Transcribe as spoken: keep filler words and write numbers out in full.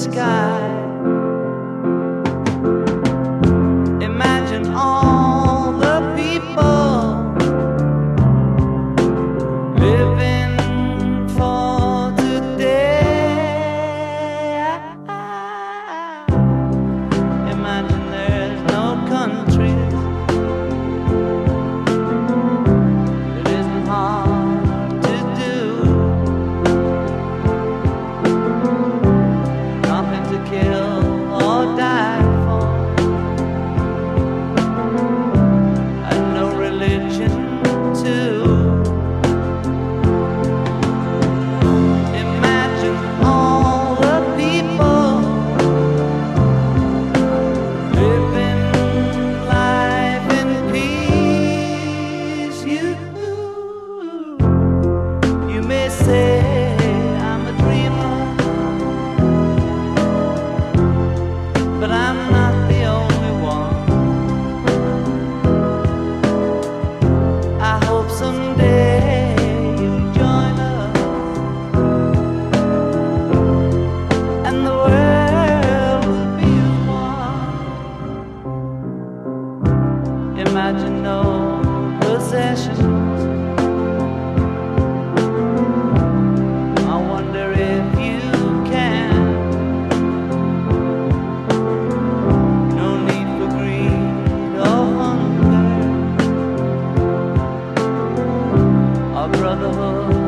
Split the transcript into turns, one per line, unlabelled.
sky. Imagine all the people living for today. Imagine there's no countries. It isn't hard to do. Nothing to kill or die for, and no religion too. Imagine all the people living life in peace. You, you may say I'm a dreamer, but I'm not the only one. I hope someday you'll join us, and the world will be as one. Imagine no possessions. I wonder if you can. No need for greed or hunger, or brotherhood